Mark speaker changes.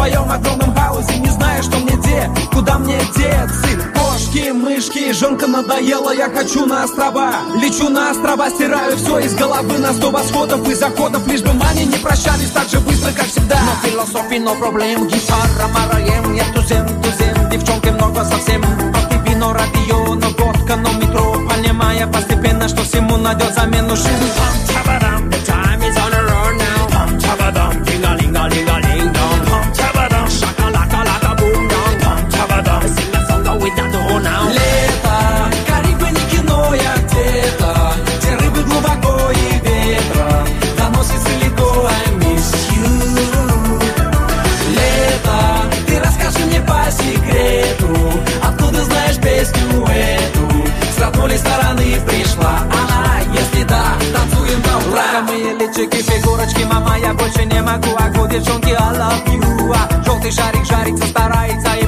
Speaker 1: своем огромном хаосе, не знаю, что мне куда мне деться. Кошки, мышки, жонка надоела, я хочу на острова. Лечу на острова, стираю все из головы на 100 восходов и заходов, лишь бы мани не прощались так же быстро, как всегда.
Speaker 2: Но философии, но проблем, гитара, мараем, я тузем, девчонки много совсем. Кофе, вино, радио, но водка, но метро, понимая постепенно, что всему найдет замену. Жизнь пам-чабадам, the time is on the road now. Pam-чабадам, динга-линга-линга-линг-дон. Pam-чабадам, шака-лака-лака, бум-дон. Pam-чабадам, sing a song that we don't do now.
Speaker 1: Лето, Карибы не кино, я где-то, где рыбы глубоко и ветра доносится легко, I miss you. Лето, ты расскажи мне по секрету, откуда знаешь песню эту. С родной стороны пришла она, если да, танцуем до утра.
Speaker 2: Мои личики, фигурочки, мама, я больше не могу. Девчонки, I love you. Желтый шарик жарится, старается.